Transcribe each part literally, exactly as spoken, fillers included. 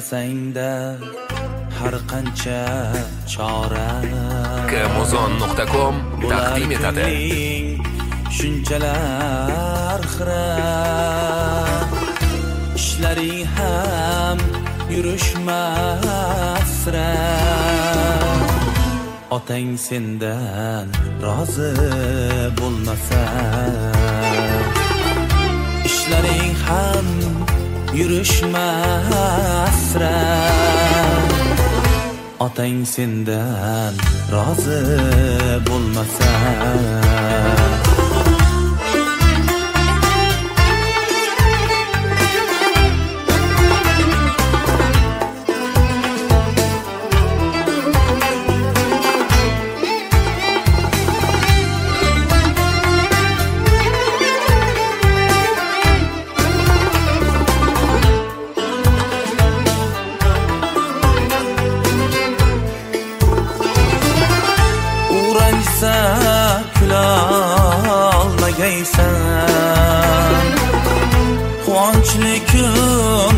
Izlasangda har qancha chora Kmozon nuqta com taqdim etadi. Shunchalar xira ishlaring ham yurishmasra otang sendan rozi bo'lmasa ishlaring ham yurishmasra otang sendan rozi bo'lmasa kulolmagaysan quvonchli kun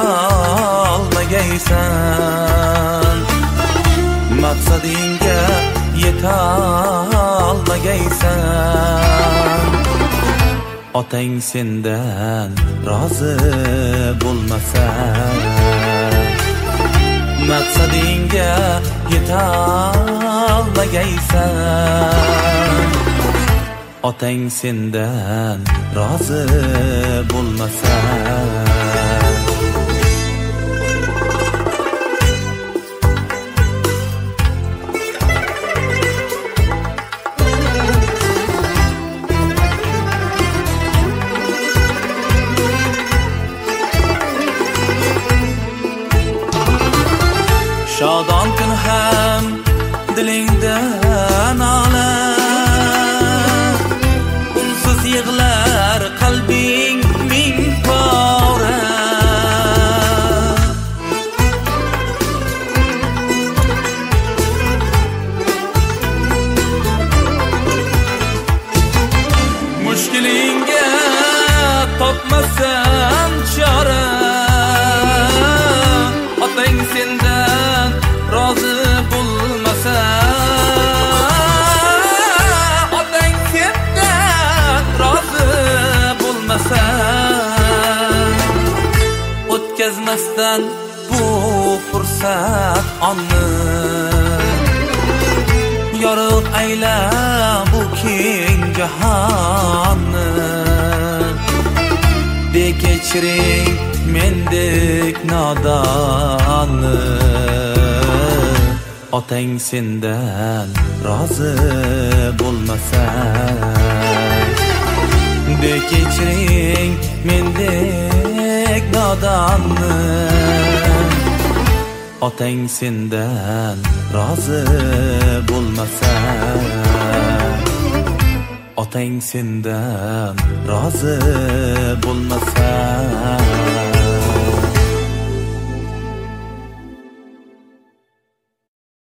ko'rolmagaysan maqsadingga yetolmagaysan otang sendan rozi bo'lmasa maqsadingga yetolmagaysan otang sendan rozi bo'lmasa shodon kun ham dilingda nola unsiz yig'lar qalbing ming pora mushkulingga topmasam chora otang sendan rozi bo'lmasa otang sendan rozi bo'lmasa o'tkazmasdan bu fursat onni yorug' ayla bu keng jahonni bekechiring mendek nodonni otang sendan rozi bo'lmasa bekechiring mendek nodonni otang sendan rozi bo'lmasa otang sendan rozi bo'lmasa